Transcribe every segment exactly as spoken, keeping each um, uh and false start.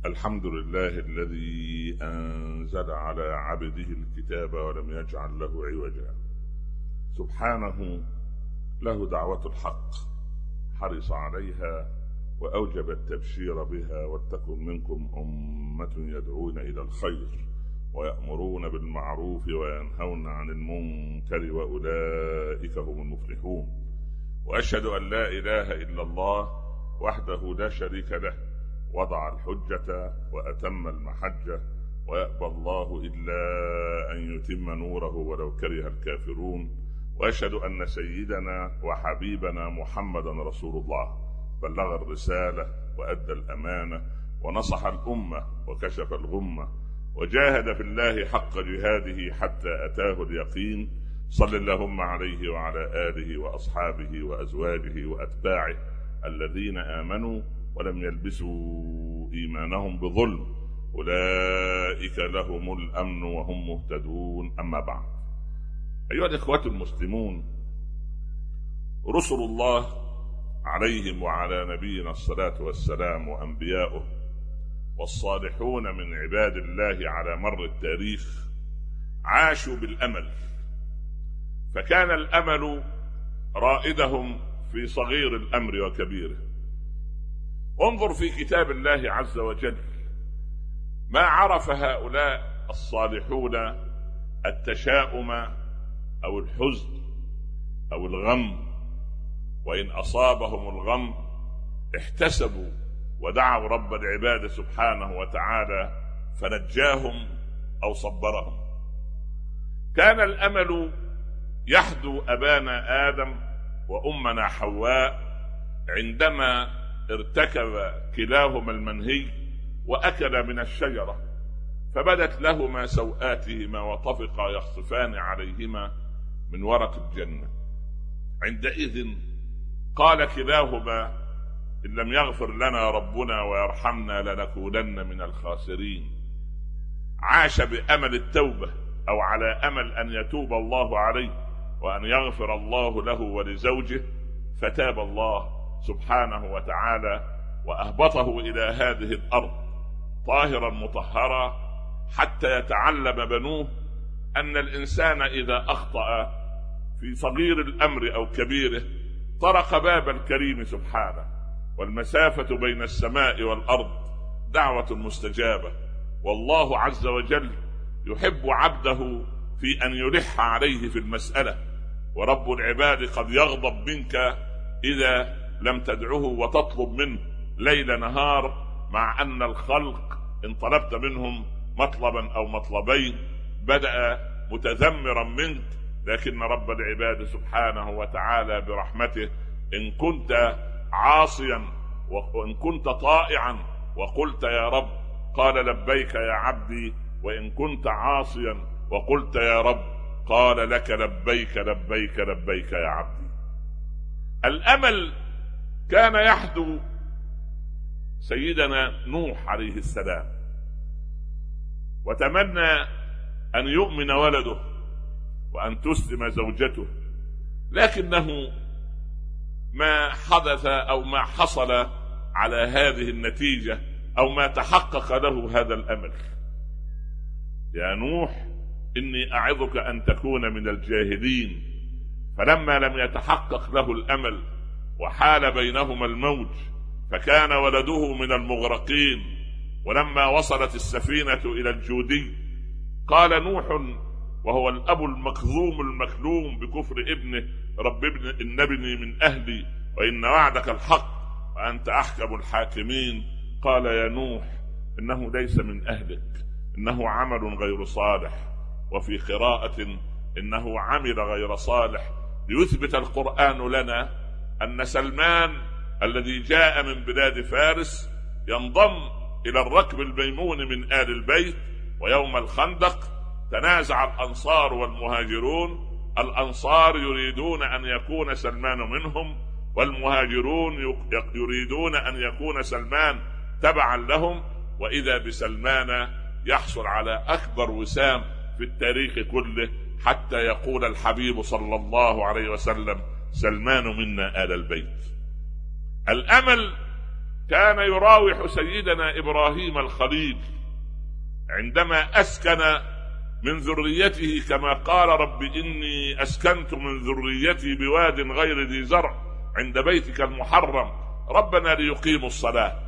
الحمد لله الذي أنزل على عبده الكتاب ولم يجعل له عوجا. سبحانه له دعوة الحق حرص عليها وأوجب التبشير بها، ولتكن منكم أمة يدعون إلى الخير ويأمرون بالمعروف وينهون عن المنكر وأولئك هم المفلحون. وأشهد أن لا إله إلا الله وحده لا شريك له، وضع الحجة وأتم المحجة، ويأبى الله إلا أن يتم نوره ولو كره الكافرون. وأشهد أن سيدنا وحبيبنا محمدا رسول الله بلغ الرسالة وأدى الأمانة ونصح الأمة وكشف الغمة وجاهد في الله حق جهاده حتى أتاه اليقين. صل اللهم عليه وعلى آله وأصحابه وأزواجه وأتباعه الذين آمنوا ولم يلبسوا إيمانهم بظلم، أولئك لهم الأمن وهم مهتدون. أما بعد، أيها الإخوة المسلمون، رسل الله عليهم وعلى نبينا الصلاة والسلام وأنبياؤه والصالحون من عباد الله على مر التاريخ عاشوا بالأمل، فكان الأمل رائدهم في صغير الأمر وكبيره. انظر في كتاب الله عز وجل ما عرف هؤلاء الصالحون التشاؤم أو الحزن أو الغم، وإن أصابهم الغم احتسبوا ودعوا رب العباد سبحانه وتعالى فنجاهم أو صبرهم. كان الأمل يحدو أبانا آدم وأمنا حواء عندما ارتكب كلاهما المنهي وأكل من الشجرة، فبدت لهما سوآتهما وطفقا يخصفان عليهما من ورق الجنة. عندئذ قال كلاهما إن لم يغفر لنا ربنا ويرحمنا لنكونن من الخاسرين. عاش بأمل التوبة أو على أمل أن يتوب الله عليه وأن يغفر الله له ولزوجه، فتاب الله سبحانه وتعالى وأهبطه إلى هذه الأرض طاهرا مطهرا حتى يتعلم بنوه أن الإنسان إذا أخطأ في صغير الأمر أو كبيره طرق باب الكريم سبحانه، والمسافة بين السماء والأرض دعوة مستجابة، والله عز وجل يحب عبده في أن يلح عليه في المسألة. ورب العباد قد يغضب منك إذا لم تدعه وتطلب منه ليل نهار، مع أن الخلق إن طلبت منهم مطلبا أو مطلبين بدأ متذمرا منك، لكن رب العباد سبحانه وتعالى برحمته إن كنت عاصيا وإن كنت طائعا وقلت يا رب قال لبيك يا عبدي، وإن كنت عاصيا وقلت يا رب قال لك لبيك لبيك لبيك يا عبدي. الأمل كان يحدو سيدنا نوح عليه السلام، وتمنى أن يؤمن ولده وأن تسلم زوجته، لكنه ما حدث أو ما حصل على هذه النتيجة أو ما تحقق له هذا الأمل. يا نوح إني أعظك أن تكون من الجاهلين. فلما لم يتحقق له الأمل وحال بينهما الموج فكان ولده من المغرقين، ولما وصلت السفينة إلى الجودي قال نوح وهو الأب المكظوم المكلوم بكفر ابنه رب ابن إن ابني من أهلي وإن وعدك الحق وأنت أحكم الحاكمين، قال يا نوح إنه ليس من أهلك إنه عمل غير صالح، وفي قراءة إنه عمل غير صالح، ليثبت القرآن لنا أن سلمان الذي جاء من بلاد فارس ينضم إلى الركب الميمون من آل البيت. ويوم الخندق تنازع الأنصار والمهاجرون، الأنصار يريدون أن يكون سلمان منهم، والمهاجرون يريدون أن يكون سلمان تبعا لهم، وإذا بسلمان يحصل على أكبر وسام في التاريخ كله، حتى يقول الحبيب صلى الله عليه وسلم سلمان منا آل البيت. الأمل كان يراوح سيدنا إبراهيم الخليل عندما أسكن من ذريته كما قال رب إني أسكنت من ذريتي بواد غير ذي زرع عند بيتك المحرم ربنا ليقيموا الصلاة.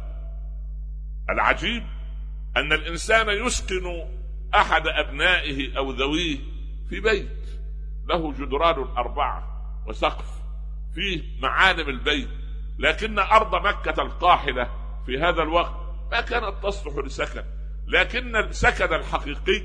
العجيب أن الإنسان يسكن أحد أبنائه أو ذويه في بيت له جدران أربعة وسقف فيه معالم البيت، لكن أرض مكة القاحلة في هذا الوقت ما كانت تصلح لسكن، لكن السكن الحقيقي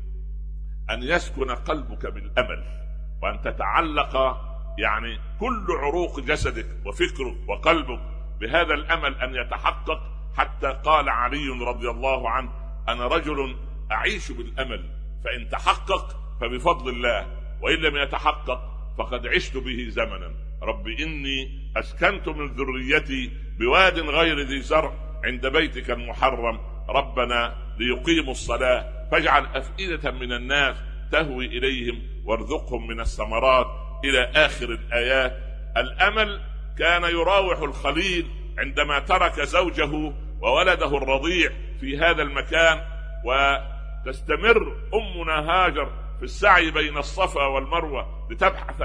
أن يسكن قلبك بالأمل، وأن تتعلق يعني كل عروق جسدك وفكرك وقلبك بهذا الأمل أن يتحقق. حتى قال علي رضي الله عنه أنا رجل أعيش بالأمل، فإن تحقق فبفضل الله، وإن لم يتحقق فقد عشت به زمنا. رب إني أسكنت من ذريتي بواد غير ذي زرع عند بيتك المحرم ربنا ليقيموا الصلاة فاجعل أفئدة من الناس تهوي إليهم وارزقهم من الثمرات إلى آخر الآيات. الأمل كان يراوح الخليل عندما ترك زوجه وولده الرضيع في هذا المكان، وتستمر أمنا هاجر في السعي بين الصفا والمروة لتبحث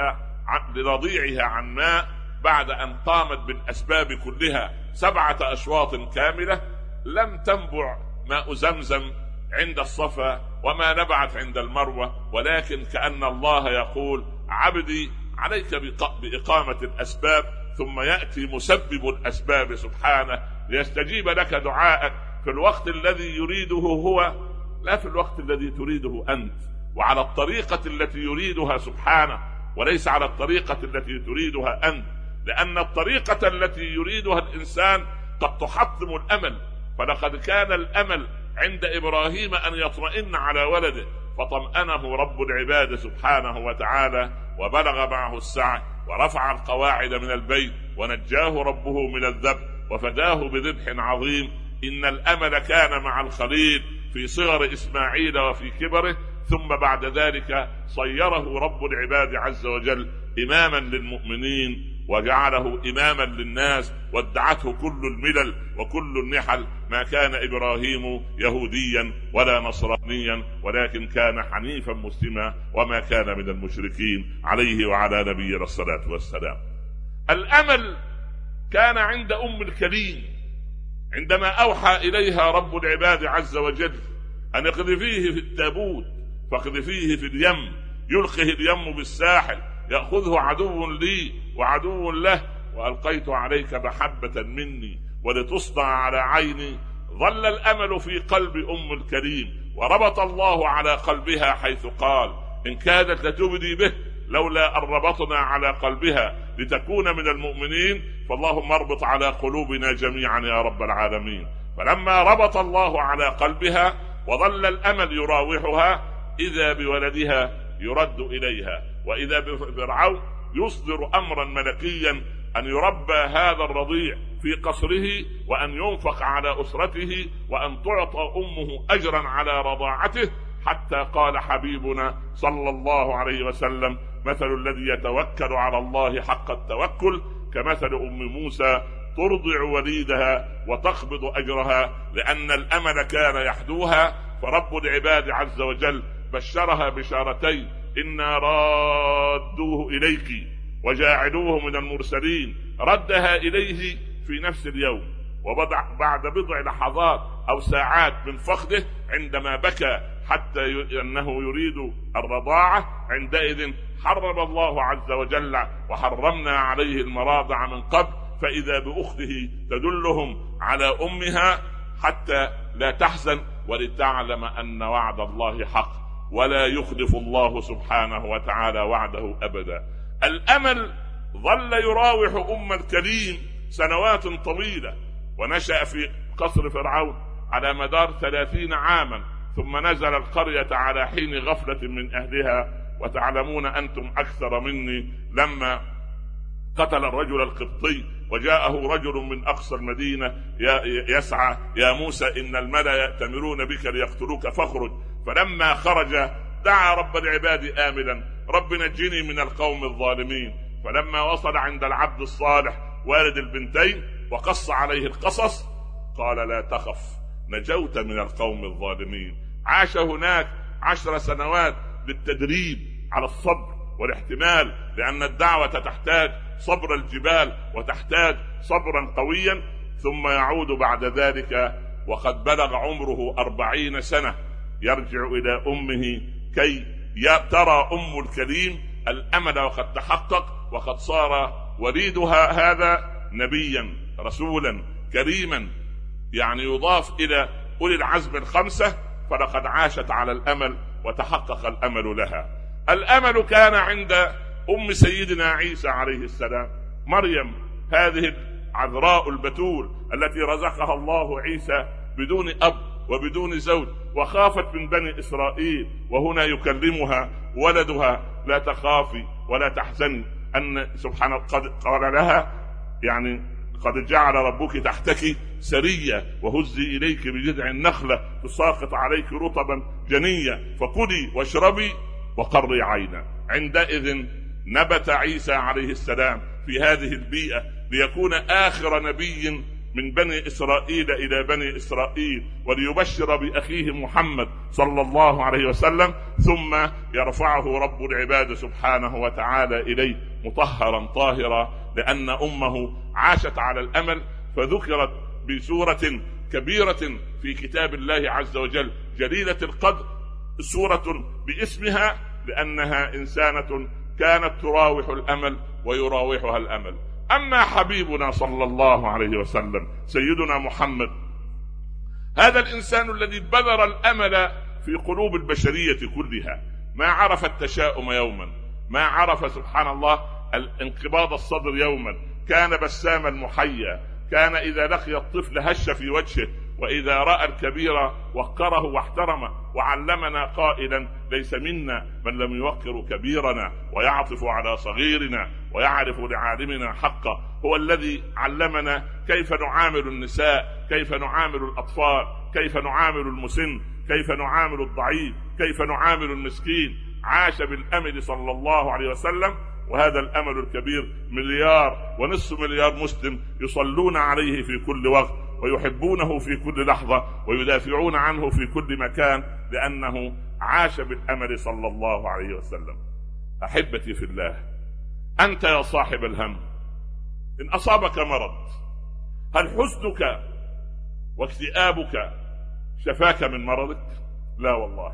لرضيعها عن ماء بعد أن قامت بالأسباب كلها سبعة أشواط كاملة. لم تنبع ماء زمزم عند الصفا وما نبعت عند المروة، ولكن كأن الله يقول عبدي عليك بإقامة الأسباب، ثم يأتي مسبب الأسباب سبحانه ليستجيب لك دعاءك في الوقت الذي يريده هو، لا في الوقت الذي تريده أنت، وعلى الطريقة التي يريدها سبحانه وليس على الطريقة التي تريدها أنت، لأن الطريقة التي يريدها الإنسان قد تحطم الأمل. فلقد كان الأمل عند إبراهيم أن يطمئن على ولده فطمأنه رب العباد سبحانه وتعالى، وبلغ معه السعي ورفع القواعد من البيت ونجاه ربه من الذبح وفداه بذبح عظيم. إن الأمل كان مع الخليل في صغر إسماعيل وفي كبره، ثم بعد ذلك صيره رب العباد عز وجل إماما للمؤمنين وجعله إماما للناس، وادعته كل الملل وكل النحل. ما كان إبراهيم يهوديا ولا نصرانيا، ولكن كان حنيفا مسلما وما كان من المشركين عليه وعلى نبينا الصلاة والسلام. الأمل كان عند أم الكليم عندما أوحى إليها رب العباد عز وجل أن اقذفيه في التابوت فاقذفيه في اليم يلقه اليم بالساحل يأخذه عدو لي وعدو له وألقيت عليك محبة مني ولتصنع على عيني. ظل الأمل في قلب أم الكريم، وربط الله على قلبها حيث قال إن كادت لتبدي به لولا أن ربطنا على قلبها لتكون من المؤمنين، فاللهم اربط على قلوبنا جميعا يا رب العالمين. فلما ربط الله على قلبها وظل الأمل يراوحها إذا بولدها يرد إليها، وإذا بفرعون يصدر أمرا ملكيا أن يربى هذا الرضيع في قصره، وأن ينفق على أسرته، وأن تعطى أمه أجرا على رضاعته، حتى قال حبيبنا صلى الله عليه وسلم مثل الذي يتوكل على الله حق التوكل كمثل أم موسى ترضع وليدها وتقبض أجرها، لأن الأمل كان يحدوها. فرب العباد عز وجل بشرها بشارتين إنا رادوه إليك وجاعلوه من المرسلين. ردها إليه في نفس اليوم، وبعد بضع لحظات أو ساعات من فقده عندما بكى حتى أنه يريد الرضاعة، عندئذ حرم الله عز وجل وحرمنا عليه المراضع من قبل، فإذا بأخته تدلهم على أمها حتى لا تحزن ولتعلم أن وعد الله حق ولا يخلف الله سبحانه وتعالى وعده أبدا. الأمل ظل يراوح أم الكريم سنوات طويلة، ونشأ في قصر فرعون على مدار ثلاثين عاما، ثم نزل القرية على حين غفلة من أهلها. وتعلمون أنتم أكثر مني لما قتل الرجل القبطي وجاءه رجل من أقصى المدينة يسعى يا موسى إن الملأ يأتمرون بك ليقتلوك فاخرج، فلما خرج دعا رب العباد آملا رب نجني من القوم الظالمين. فلما وصل عند العبد الصالح والد البنتين وقص عليه القصص قال لا تخف نجوت من القوم الظالمين. عاش هناك عشر سنوات للتدريب على الصبر والاحتمال، لأن الدعوة تحتاج صبر الجبال وتحتاج صبرا قويا، ثم يعود بعد ذلك وقد بلغ عمره أربعين سنة يرجع إلى أمه كي ترى أم الكريم الأمل وقد تحقق، وقد صار وليدها هذا نبيا رسولا كريما، يعني يضاف إلى أولي العزم الخمسة، فلقد عاشت على الأمل وتحقق الأمل لها. الأمل كان عند أم سيدنا عيسى عليه السلام، مريم هذه العذراء البتول التي رزقها الله عيسى بدون أب وبدون زوج، وخافت من بني إسرائيل، وهنا يكلمها ولدها لا تخافي ولا تحزني، أن سبحانه قد قال لها يعني قد جعل ربك تحتك سرية وهزي إليك بجذع النخلة تساقط عليك رطبا جنيا فكلي واشربي وقري عينا. عندئذ نبت عيسى عليه السلام في هذه البيئة ليكون آخر نبي من بني إسرائيل إلى بني إسرائيل، وليبشر بأخيه محمد صلى الله عليه وسلم، ثم يرفعه رب العباد سبحانه وتعالى إليه مطهرا طاهرا، لأن أمه عاشت على الأمل، فذكرت بسورة كبيرة في كتاب الله عز وجل جليلة القدر، سورة باسمها، لأنها إنسانة كانت تراوح الأمل ويراوحها الأمل. أما حبيبنا صلى الله عليه وسلم سيدنا محمد، هذا الإنسان الذي بذر الأمل في قلوب البشرية كلها، ما عرف التشاؤم يوما، ما عرف سبحان الله الانقباض الصدر يوما، كان بساما محيا، كان إذا لقي الطفل هش في وجهه، وإذا رأى الكبير وقره واحترمه، وعلمنا قائلا ليس منا من لم يوقر كبيرنا ويعطف على صغيرنا ويعرف لعالمنا حقه. هو الذي علمنا كيف نعامل النساء، كيف نعامل الأطفال، كيف نعامل المسن، كيف نعامل الضعيف، كيف نعامل المسكين. عاش بالأمل صلى الله عليه وسلم، وهذا الأمل الكبير مليار ونصف مليار مسلم يصلون عليه في كل وقت، ويحبونه في كل لحظة، ويدافعون عنه في كل مكان، لأنه عاش بالأمل صلى الله عليه وسلم. أحبتي في الله، أنت يا صاحب الهم، إن أصابك مرض، هل حزنك واكتئابك شفاك من مرضك؟ لا والله.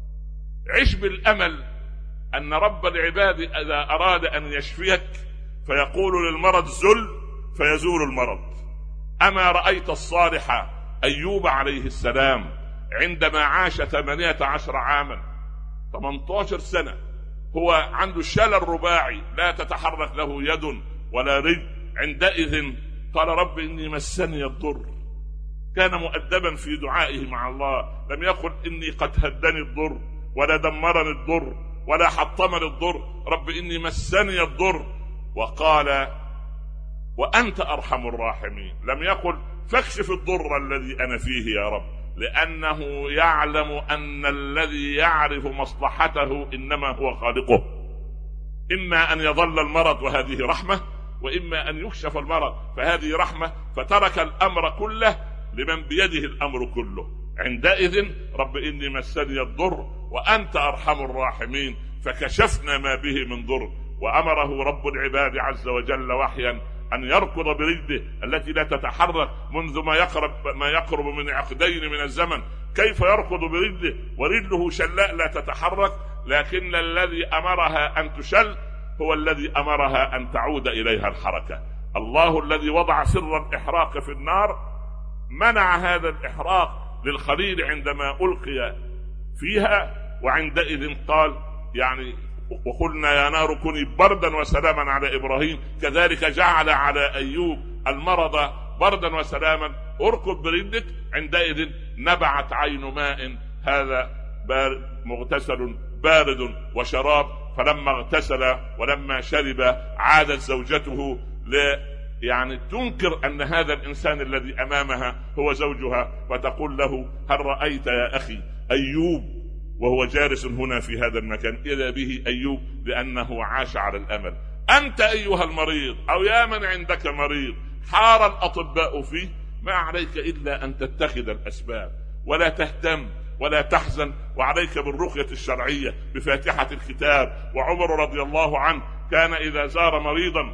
عش بالأمل أن رب العباد إذا أراد أن يشفيك فيقول للمرض زل فيزول المرض. أما رأيت الصالح أيوب عليه السلام عندما عاش ثمانية عشر عاما، ثمانية عشر سنة، هو عنده شلل رباعي لا تتحرك له يد ولا رجل، عندئذ قال رب إني مسني الضر. كان مؤدبا في دعائه مع الله، لم يقل إني قد هدني الضر ولا دمرني الضر ولا حطمني الضر، رب إني مسني الضر، وقال وأنت أرحم الراحمين. لم يقل فاكشف الضر الذي أنا فيه يا رب، لأنه يعلم أن الذي يعرف مصلحته إنما هو خالقه. إما أن يظل المرض وهذه رحمة، وإما أن يكشف المرض فهذه رحمة، فترك الأمر كله لمن بيده الأمر كله. عندئذ رب إني مسني الضر وأنت أرحم الراحمين، فكشفنا ما به من ضر. وأمره رب العباد عز وجل وحيا أن يركض برجله التي لا تتحرك منذ ما يقرب ما يقرب من عقدين من الزمن. كيف يركض برجله ورجله شلاء لا تتحرك؟ لكن الذي أمرها أن تشل هو الذي أمرها أن تعود إليها الحركة. الله الذي وضع سر الإحراق في النار منع هذا الإحراق للخليل عندما ألقي فيها، وعندئذ قال يعني وقلنا يا نار كوني بردا وسلاما على إبراهيم، كذلك جعل على أيوب المرض بردا وسلاما. اركض برجلك. عندئذ نبعت عين ماء، هذا بارد مغتسل بارد وشراب، فلما اغتسل ولما شرب عادت زوجته ل يعني تنكر أن هذا الإنسان الذي أمامها هو زوجها، فتقول له هل رأيت يا أخي أيوب وهو جالس هنا في هذا المكان؟ إذا به أيوب، لأنه عاش على الأمل. أنت أيها المريض أو يا من عندك مريض، حار الأطباء فيه، ما عليك إلا أن تتخذ الأسباب ولا تهتم ولا تحزن، وعليك بالرقية الشرعية بفاتحة الكتاب. وعمر رضي الله عنه كان إذا زار مريضا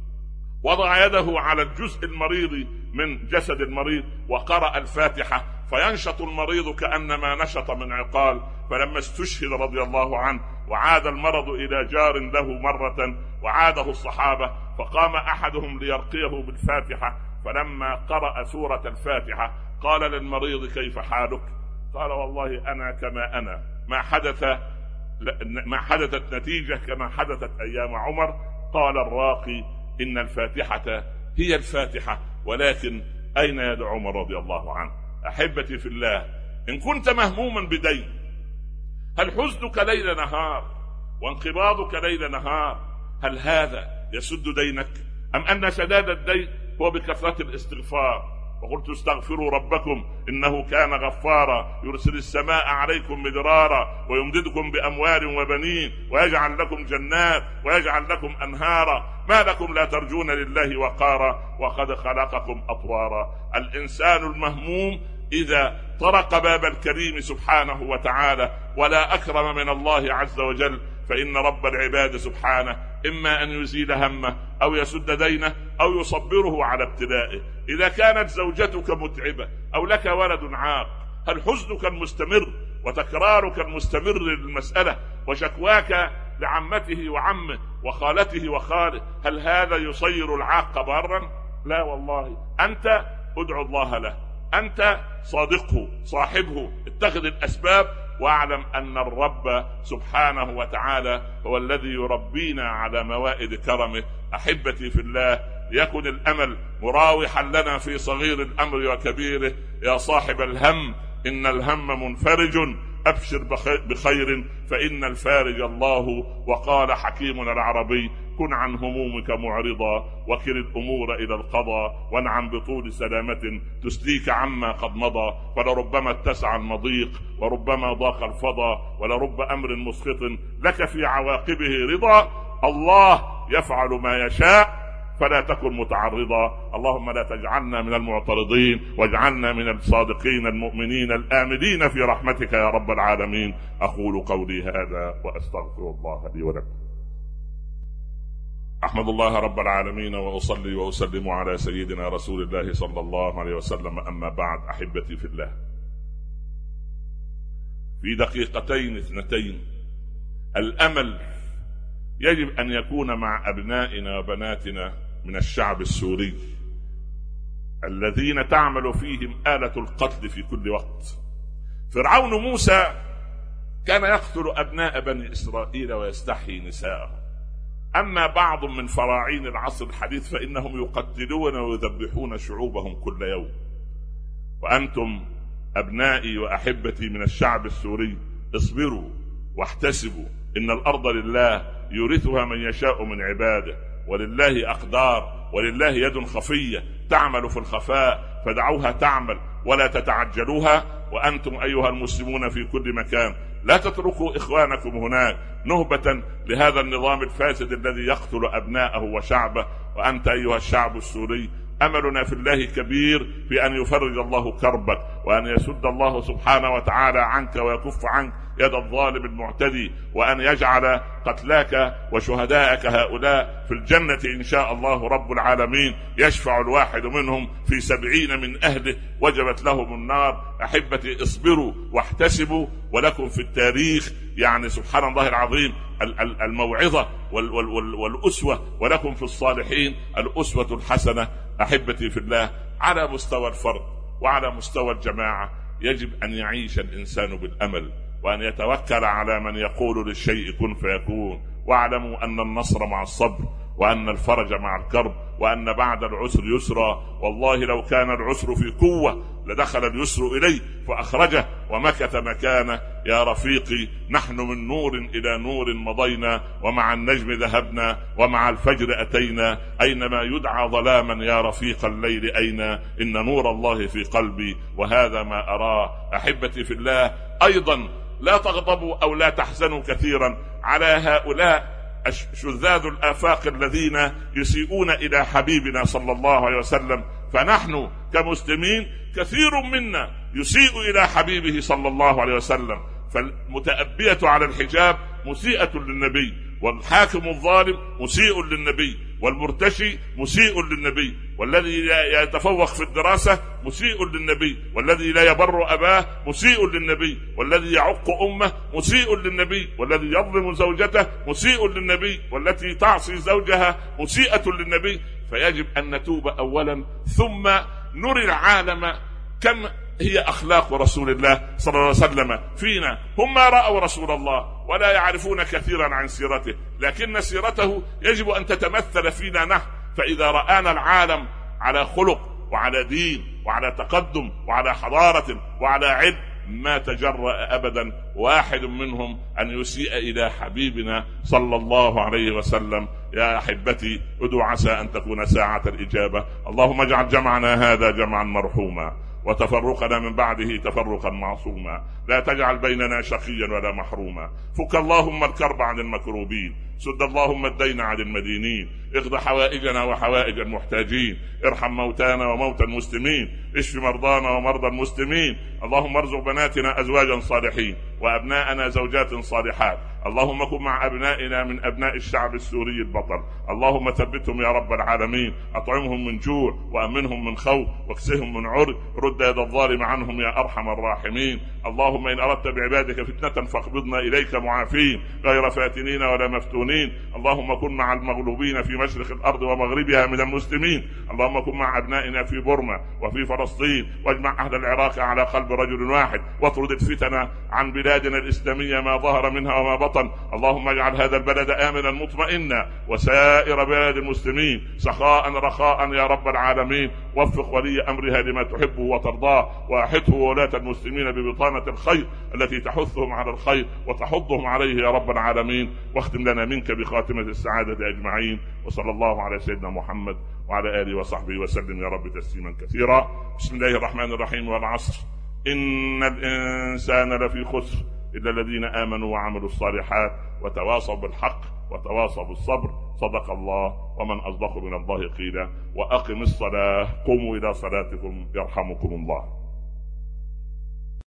وضع يده على الجزء المريض من جسد المريض وقرأ الفاتحة فينشط المريض كأنما نشط من عقال. فلما استشهد رضي الله عنه وعاد المرض إلى جار له مرة وعاده الصحابة، فقام أحدهم ليرقيه بالفاتحة، فلما قرأ سورة الفاتحة قال للمريض: كيف حالك؟ قال: والله أنا كما أنا، ما حدث ما حدثت نتيجة كما حدثت أيام عمر. قال الراقي: إن الفاتحة هي الفاتحة، ولكن أين يد عمر رضي الله عنه؟ أحبتي في الله، إن كنت مهموما بدين، هل حزنك ليل نهار وانقباضك ليل نهار هل هذا يسد دينك، أم أن سداد الدين هو بكثرة الاستغفار؟ وقلت: استغفروا ربكم إنه كان غفارا يرسل السماء عليكم مدرارا ويمددكم بأموال وبنين ويجعل لكم جنات ويجعل لكم أنهارا، ما لكم لا ترجون لله وقارا وقد خلقكم أطوارا. الإنسان المهموم إذا طرق باب الكريم سبحانه وتعالى ولا أكرم من الله عز وجل، فإن رب العباد سبحانه إما أن يزيل همه أو يسد دينه أو يصبره على ابتلائه. إذا كانت زوجتك متعبة أو لك ولد عاق، هل حزنك المستمر وتكرارك المستمر للمسألة وشكواك لعمته وعمه وخالته وخاله، هل هذا يصير العاق بارا؟ لا والله. أنت ادعو الله له، أنت صادقه صاحبه، اتخذ الأسباب، واعلم أن الرب سبحانه وتعالى هو الذي يربينا على موائد كرمه. أحبتي في الله، يكن الأمل مراوحا لنا في صغير الأمر وكبيره. يا صاحب الهم إن الهم منفرج، أبشر بخير فإن الفارج الله. وقال حكيمنا العربي: كن عن همومك معرضا وكل الأمور إلى القضاء، وانعم بطول سلامة تسليك عما قد مضى، فلربما اتسع المضيق وربما ضاق الفضا، ولرب أمر مسخط لك في عواقبه رضا. الله يفعل ما يشاء فلا تكن متعرضا. اللهم لا تجعلنا من المعترضين، واجعلنا من الصادقين المؤمنين الآملين في رحمتك يا رب العالمين. أقول قولي هذا وأستغفر الله لي ولكم. أحمد الله رب العالمين وأصلي وأسلم على سيدنا رسول الله صلى الله عليه وسلم. أما بعد، أحبتي في الله، في دقيقتين اثنتين، الأمل يجب أن يكون مع أبنائنا وبناتنا من الشعب السوري الذين تعمل فيهم آلة القتل في كل وقت. فرعون موسى كان يقتل أبناء بني إسرائيل ويستحيي نساءهم، أما بعض من فراعين العصر الحديث فإنهم يقتلون ويذبحون شعوبهم كل يوم. وأنتم أبنائي وأحبتي من الشعب السوري، اصبروا واحتسبوا، إن الأرض لله يورثها من يشاء من عباده، ولله أقدار، ولله يد خفية تعمل في الخفاء، فدعوها تعمل ولا تتعجلوها. وأنتم أيها المسلمون في كل مكان لا تتركوا إخوانكم هناك نهبة لهذا النظام الفاسد الذي يقتل أبناءه وشعبه. وأنت أيها الشعب السوري، أملنا في الله كبير في أن يفرج الله كربك، وأن يسد الله سبحانه وتعالى عنك ويكف عنك يد الظالم المعتدي، وأن يجعل قتلاك وشهدائك هؤلاء في الجنة إن شاء الله رب العالمين. يشفع الواحد منهم في سبعين من أهله وجبت لهم النار. أحبتي، اصبروا واحتسبوا، ولكم في التاريخ يعني سبحان الله العظيم الموعظة والأسوة، ولكم في الصالحين الأسوة الحسنة. أحبتي في الله، على مستوى الفرد وعلى مستوى الجماعة يجب أن يعيش الإنسان بالأمل، وأن يتوكل على من يقول للشيء كن فيكون. واعلموا أن النصر مع الصبر، وأن الفرج مع الكرب، وأن بعد العسر يسرا. والله لو كان العسر في قوة لدخل اليسر إليه فأخرجه ومكث مكانه. يا رفيقي، نحن من نور إلى نور مضينا، ومع النجم ذهبنا، ومع الفجر أتينا. أينما يدعى ظلاما يا رفيق الليل أين؟ إن نور الله في قلبي وهذا ما أراه. أحبتي في الله، أيضا لا تغضبوا أو لا تحزنوا كثيرا على هؤلاء شذاذ الآفاق الذين يسيئون إلى حبيبنا صلى الله عليه وسلم، فنحن كمسلمين كثير منا يسيء إلى حبيبه صلى الله عليه وسلم. فالمتأبية على الحجاب مسيئة للنبي، والحاكم الظالم مسيء للنبي، والمرتشي مسيء للنبي، والذي يتفوق في الدراسة مسيء للنبي، والذي لا يبر أباه مسيء للنبي، والذي يعق أمه مسيء للنبي، والذي يظلم زوجته مسيء للنبي، والتي تعصي زوجها مسيئة للنبي. فيجب أن نتوب أولا، ثم نري العالم كم هي أخلاق رسول الله صلى الله عليه وسلم فينا. هم ما رأوا رسول الله ولا يعرفون كثيرا عن سيرته، لكن سيرته يجب أن تتمثل فينا نحن. فإذا رآنا العالم على خلق وعلى دين وعلى تقدم وعلى حضارة وعلى علم، ما تجرأ أبدا واحد منهم أن يسيء إلى حبيبنا صلى الله عليه وسلم. يا أحبتي، ادعوا عسى أن تكون ساعة الإجابة. اللهم اجعل جمعنا هذا جمعا مرحوما، وتفرقنا من بعده تفرقا معصوما، لا تجعل بيننا شقيا ولا محروما. فك اللهم الكرب عن المكروبين، سد اللهم الدين عن المدينين، اقض حوائجنا وحوائج المحتاجين، ارحم موتانا وموتى المسلمين، اشف مرضانا ومرضى المسلمين. اللهم ارزق بناتنا أزواجا صالحين، وأبناءنا زوجات صالحات. اللهم كن مع أبنائنا من أبناء الشعب السوري البطل، اللهم ثبتهم يا رب العالمين، أطعمهم من جوع وأمنهم من خوف واكسهم من عري، رد يد الظالم عنهم يا أرحم الراحمين. اللهم إن أردت بعبادك فتنة فاقبضنا إليك معافين غير فاتنين ولا مفتونين. اللهم كن مع المغلوبين في مشرق الأرض ومغربها من المسلمين. اللهم كن مع أبنائنا في بورما وفي فلسطين، واجمع أهل العراق على قلب رجل واحد، واطرد الفتن عن بلادنا الإسلامية ما ظهر منها وما بطن. اللهم اجعل هذا البلد آمنا مطمئنا، وسائر بلاد المسلمين سخاء رخاء يا رب العالمين. وفق ولي أمرها لما تحبه وترضاه، وأحده ولاة المسلمين ببطانة الخير التي تحثهم على الخير وتحضهم عليه يا رب العالمين. واختم لنا منك بخاتمة السعادة أجمعين، وصلى الله على سيدنا محمد وعلى آله وصحبه وسلم يا رب تسليما كثيرا. بسم الله الرحمن الرحيم. والعصر إن الإنسان لفي خسر إلا الذين آمنوا وعملوا الصالحات وتواصوا بالحق وتواصوا بالصبر. صدق الله، ومن أصدق من الله قيلا. وأقم الصلاة، قوموا إلى صلاتكم يرحمكم الله.